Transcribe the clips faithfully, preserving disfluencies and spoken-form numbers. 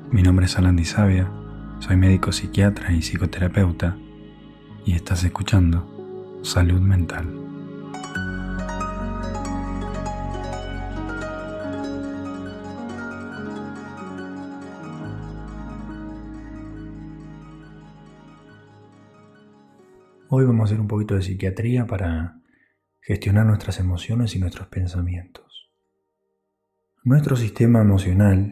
Mi nombre es Alan Di Savia, soy médico psiquiatra y psicoterapeuta y estás escuchando Salud Mental. Hoy vamos a hacer un poquito de psiquiatría para gestionar nuestras emociones y nuestros pensamientos. Nuestro sistema emocional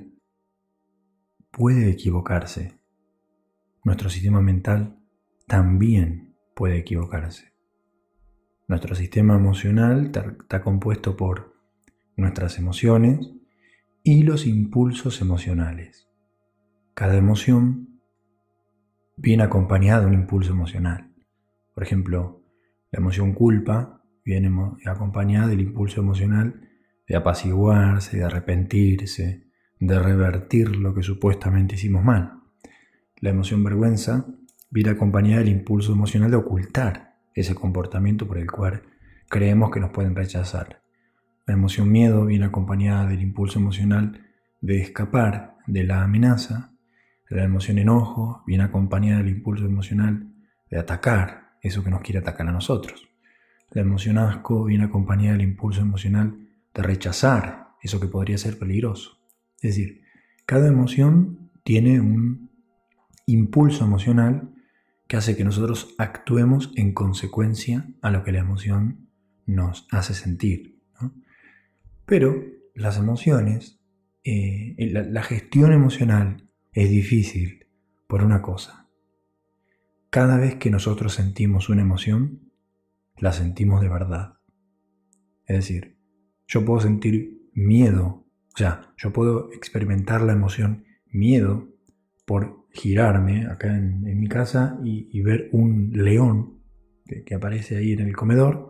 puede equivocarse. Nuestro sistema mental también puede equivocarse. Nuestro sistema emocional está compuesto por nuestras emociones y los impulsos emocionales. Cada emoción viene acompañada de un impulso emocional. Por ejemplo, la emoción culpa viene acompañada del impulso emocional de apaciguarse, de arrepentirse, de revertir lo que supuestamente hicimos mal. La emoción vergüenza viene acompañada del impulso emocional de ocultar ese comportamiento por el cual creemos que nos pueden rechazar. La emoción miedo viene acompañada del impulso emocional de escapar de la amenaza. La emoción enojo viene acompañada del impulso emocional de atacar eso que nos quiere atacar a nosotros. La emoción asco viene acompañada del impulso emocional de rechazar eso que podría ser peligroso. Es decir, cada emoción tiene un impulso emocional que hace que nosotros actuemos en consecuencia a lo que la emoción nos hace sentir, ¿no? Pero las emociones, eh, la, la gestión emocional es difícil por una cosa. Cada vez que nosotros sentimos una emoción, la sentimos de verdad. Es decir, yo puedo sentir miedo, o sea, yo puedo experimentar la emoción miedo por girarme acá en, en mi casa y, y ver un león que, que aparece ahí en el comedor,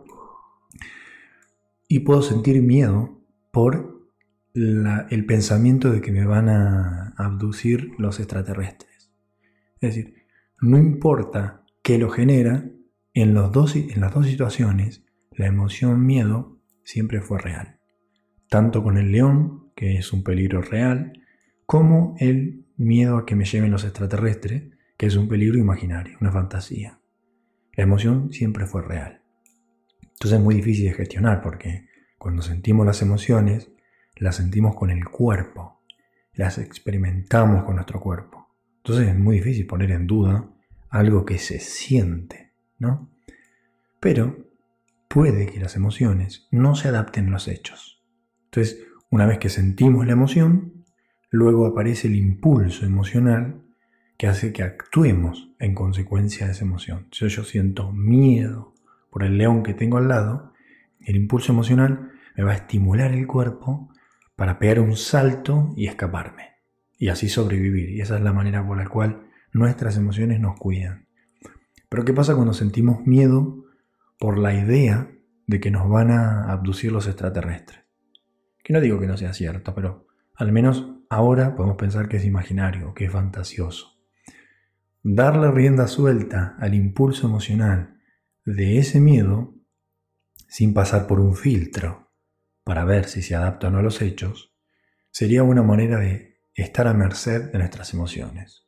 y puedo sentir miedo por la, el pensamiento de que me van a abducir los extraterrestres. Es decir, no importa qué lo genera, en, los dos, en las dos situaciones la emoción miedo siempre fue real. Tanto con el león, que es un peligro real, como el miedo a que me lleven los extraterrestres, que es un peligro imaginario, una fantasía. La emoción siempre fue real. Entonces es muy difícil de gestionar porque cuando sentimos las emociones, las sentimos con el cuerpo, las experimentamos con nuestro cuerpo. Entonces es muy difícil poner en duda algo que se siente, ¿no? Pero puede que las emociones no se adapten a los hechos. Entonces, una vez que sentimos la emoción, luego aparece el impulso emocional que hace que actuemos en consecuencia de esa emoción. Si yo siento miedo por el león que tengo al lado, el impulso emocional me va a estimular el cuerpo para pegar un salto y escaparme. Y así sobrevivir. Y esa es la manera por la cual nuestras emociones nos cuidan. Pero ¿qué pasa cuando sentimos miedo por la idea de que nos van a abducir los extraterrestres? Que no digo que no sea cierto, pero al menos ahora podemos pensar que es imaginario, que es fantasioso. Darle rienda suelta al impulso emocional de ese miedo sin pasar por un filtro para ver si se adapta o no a los hechos sería una manera de estar a merced de nuestras emociones.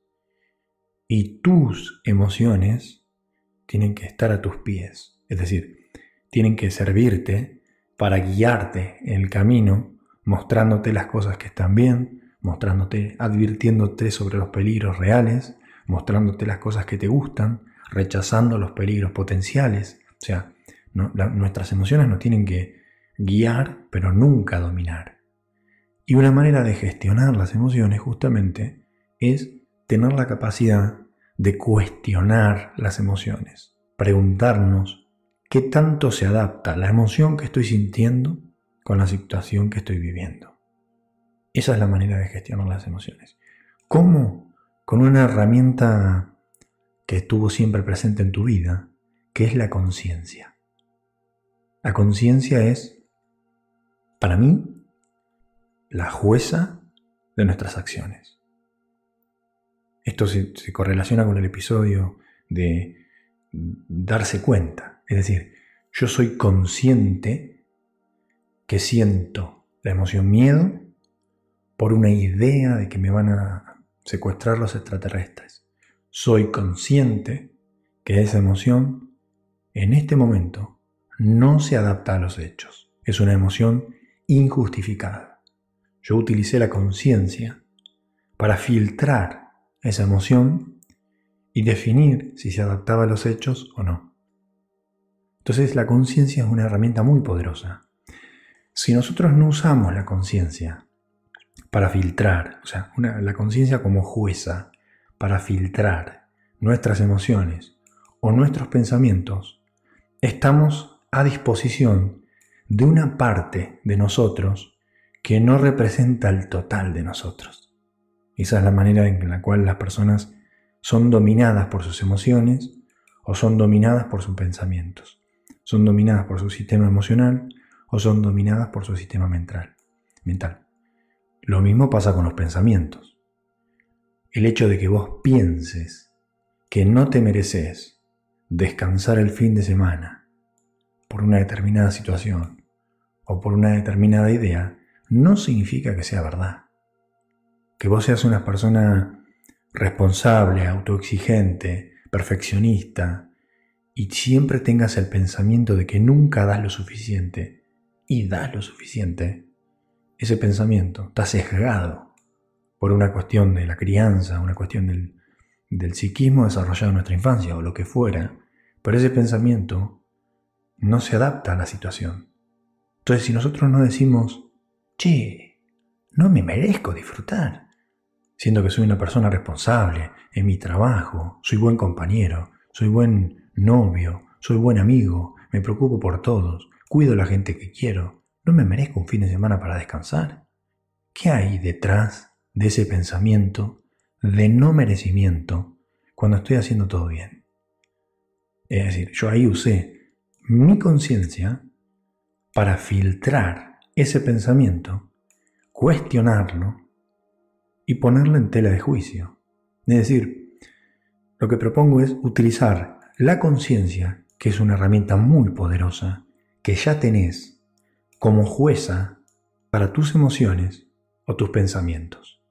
Y tus emociones tienen que estar a tus pies, es decir, tienen que servirte para guiarte en el camino, mostrándote las cosas que están bien, mostrándote, advirtiéndote sobre los peligros reales, mostrándote las cosas que te gustan, rechazando los peligros potenciales. O sea, no, la, nuestras emociones nos tienen que guiar, pero nunca dominar. Y una manera de gestionar las emociones justamente es tener la capacidad de cuestionar las emociones, preguntarnos qué tanto se adapta la emoción que estoy sintiendo con la situación que estoy viviendo. Esa es la manera de gestionar las emociones. ¿Cómo? Con una herramienta que estuvo siempre presente en tu vida, que es la conciencia. La conciencia es, para mí, la jueza de nuestras acciones. Esto se, se correlaciona con el episodio de darse cuenta. Es decir, yo soy consciente que siento la emoción miedo por una idea de que me van a secuestrar los extraterrestres. Soy consciente que esa emoción en este momento no se adapta a los hechos. Es una emoción injustificada. Yo utilicé la conciencia para filtrar esa emoción y definir si se adaptaba a los hechos o no. Entonces la conciencia es una herramienta muy poderosa. Si nosotros no usamos la conciencia para filtrar, o sea, una, la conciencia como jueza para filtrar nuestras emociones o nuestros pensamientos, estamos a disposición de una parte de nosotros que no representa el total de nosotros. Esa es la manera en la cual las personas son dominadas por sus emociones o son dominadas por sus pensamientos. Son dominadas por su sistema emocional o son dominadas por su sistema mental. mental. Lo mismo pasa con los pensamientos. El hecho de que vos pienses que no te mereces descansar el fin de semana por una determinada situación o por una determinada idea, no significa que sea verdad. Que vos seas una persona responsable, autoexigente, perfeccionista, y siempre tengas el pensamiento de que nunca das lo suficiente y das lo suficiente, ese pensamiento está sesgado por una cuestión de la crianza, una cuestión del, del psiquismo desarrollado en nuestra infancia o lo que fuera, pero ese pensamiento no se adapta a la situación. Entonces, si nosotros no decimos, che, no me merezco disfrutar, siendo que soy una persona responsable en mi trabajo, soy buen compañero, soy buen novio, soy buen amigo, me preocupo por todos, cuido a la gente que quiero, ¿no me merezco un fin de semana para descansar? ¿Qué hay detrás de ese pensamiento de no merecimiento cuando estoy haciendo todo bien? Es decir, yo ahí usé mi conciencia para filtrar ese pensamiento, cuestionarlo y ponerlo en tela de juicio. Es decir, lo que propongo es utilizar la conciencia, que es una herramienta muy poderosa, que ya tenés como jueza para tus emociones o tus pensamientos.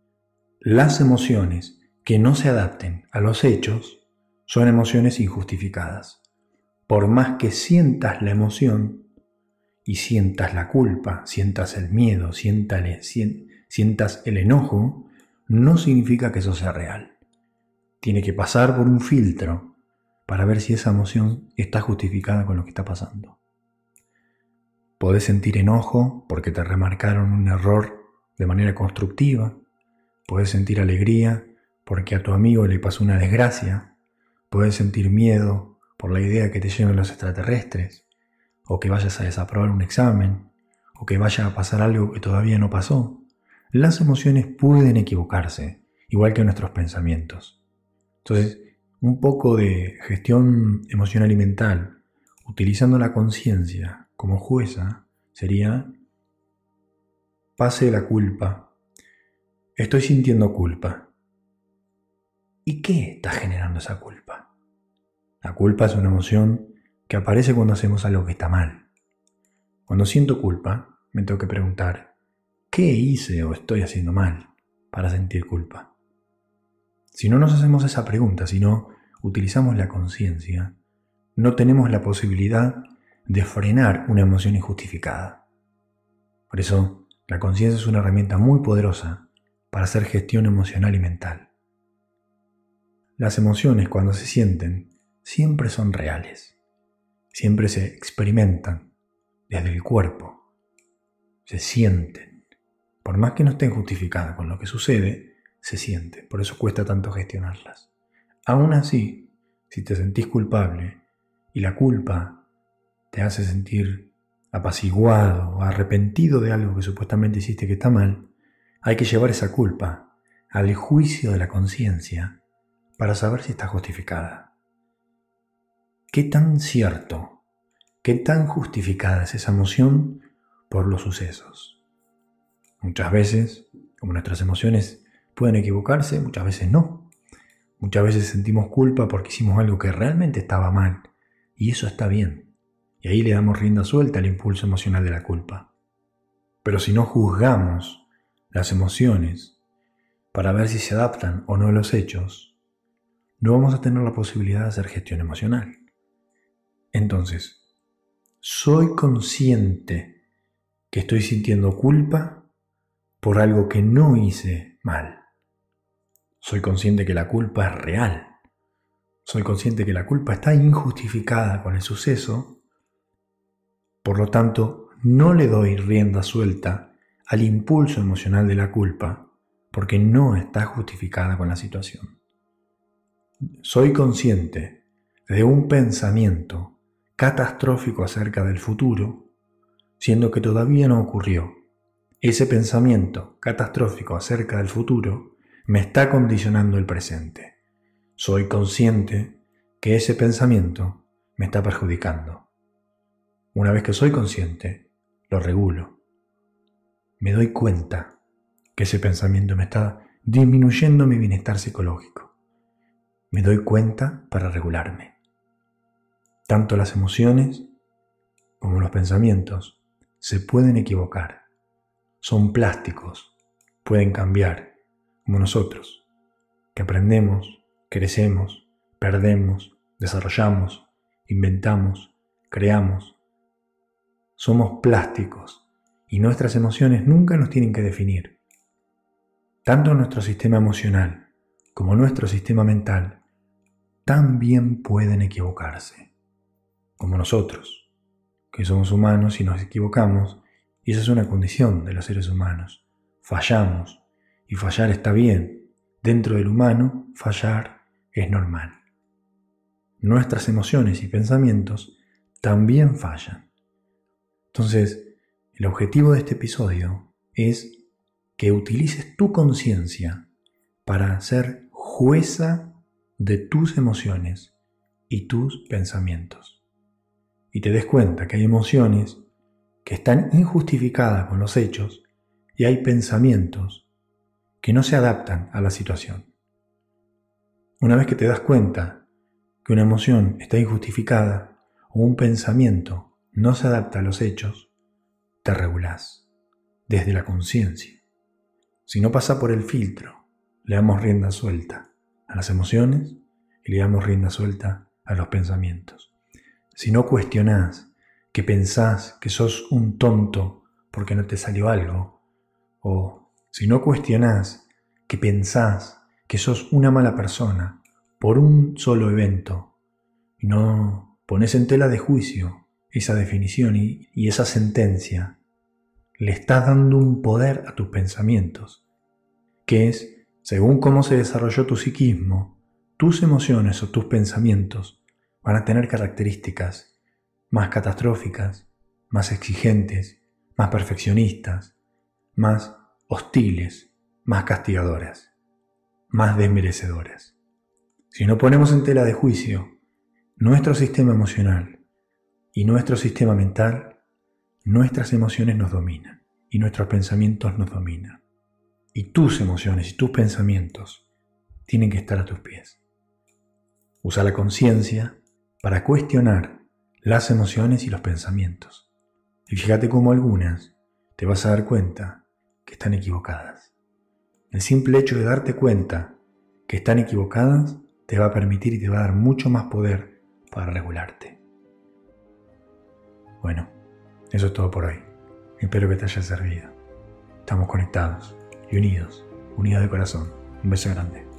Las emociones que no se adapten a los hechos son emociones injustificadas. Por más que sientas la emoción y sientas la culpa, sientas el miedo, siéntale, sientas el enojo, no significa que eso sea real. Tiene que pasar por un filtro para ver si esa emoción está justificada con lo que está pasando. Podés sentir enojo porque te remarcaron un error de manera constructiva. Podés sentir alegría porque a tu amigo le pasó una desgracia. Podés sentir miedo por la idea que te lleven los extraterrestres, o que vayas a desaprobar un examen, o que vaya a pasar algo que todavía no pasó. Las emociones pueden equivocarse, igual que nuestros pensamientos. Entonces, un poco de gestión emocional y mental, utilizando la conciencia como jueza, sería: pase la culpa, estoy sintiendo culpa. ¿Y qué está generando esa culpa? La culpa es una emoción que aparece cuando hacemos algo que está mal. Cuando siento culpa, me tengo que preguntar, ¿qué hice o estoy haciendo mal para sentir culpa? Si no nos hacemos esa pregunta, si no utilizamos la conciencia, no tenemos la posibilidad de frenar una emoción injustificada. Por eso, la conciencia es una herramienta muy poderosa para hacer gestión emocional y mental. Las emociones, cuando se sienten, siempre son reales. Siempre se experimentan desde el cuerpo. Se sienten. Por más que no estén justificadas con lo que sucede, se sienten. Por eso cuesta tanto gestionarlas. Aún así, si te sentís culpable y la culpa te hace sentir apaciguado o arrepentido de algo que supuestamente hiciste que está mal, hay que llevar esa culpa al juicio de la conciencia para saber si está justificada. ¿Qué tan cierto, qué tan justificada es esa emoción por los sucesos? Muchas veces, como nuestras emociones pueden equivocarse, muchas veces no. Muchas veces sentimos culpa porque hicimos algo que realmente estaba mal, y eso está bien. Y ahí le damos rienda suelta al impulso emocional de la culpa. Pero si no juzgamos las emociones, para ver si se adaptan o no a los hechos, no vamos a tener la posibilidad de hacer gestión emocional. Entonces, soy consciente que estoy sintiendo culpa por algo que no hice mal. Soy consciente que la culpa es real. Soy consciente que la culpa está injustificada con el suceso. Por lo tanto, no le doy rienda suelta al impulso emocional de la culpa porque no está justificada con la situación. Soy consciente de un pensamiento catastrófico acerca del futuro, siendo que todavía no ocurrió. Ese pensamiento catastrófico acerca del futuro me está condicionando el presente. Soy consciente que ese pensamiento me está perjudicando. Una vez que soy consciente, lo regulo. Me doy cuenta que ese pensamiento me está disminuyendo mi bienestar psicológico. Me doy cuenta para regularme. Tanto las emociones como los pensamientos se pueden equivocar. Son plásticos, pueden cambiar, como nosotros, que aprendemos, crecemos, perdemos, desarrollamos, inventamos, creamos. Somos plásticos y nuestras emociones nunca nos tienen que definir. Tanto nuestro sistema emocional como nuestro sistema mental también pueden equivocarse, como nosotros, que somos humanos y nos equivocamos, y esa es una condición de los seres humanos. Fallamos, y fallar está bien. Dentro del humano, fallar es normal. Nuestras emociones y pensamientos también fallan. Entonces, el objetivo de este episodio es que utilices tu conciencia para ser jueza de tus emociones y tus pensamientos. Y te des cuenta que hay emociones que están injustificadas con los hechos y hay pensamientos que no se adaptan a la situación. Una vez que te das cuenta que una emoción está injustificada o un pensamiento no se adapta a los hechos, te regulás desde la conciencia. Si no pasa por el filtro, le damos rienda suelta a las emociones y le damos rienda suelta a los pensamientos. Si no cuestionás que pensás que sos un tonto porque no te salió algo, o si no cuestionás que pensás que sos una mala persona por un solo evento y no pones en tela de juicio esa definición y, y esa sentencia, le estás dando un poder a tus pensamientos, que es, según cómo se desarrolló tu psiquismo, tus emociones o tus pensamientos van a tener características más catastróficas, más exigentes, más perfeccionistas, más hostiles, más castigadoras, más desmerecedoras. Si no ponemos en tela de juicio nuestro sistema emocional y nuestro sistema mental, nuestras emociones nos dominan y nuestros pensamientos nos dominan. Y tus emociones y tus pensamientos tienen que estar a tus pies. Usa la conciencia para cuestionar las emociones y los pensamientos. Y fíjate cómo algunas te vas a dar cuenta que están equivocadas. El simple hecho de darte cuenta que están equivocadas te va a permitir y te va a dar mucho más poder para regularte. Bueno, eso es todo por hoy. Espero que te haya servido. Estamos conectados y unidos, unidos de corazón. Un beso grande.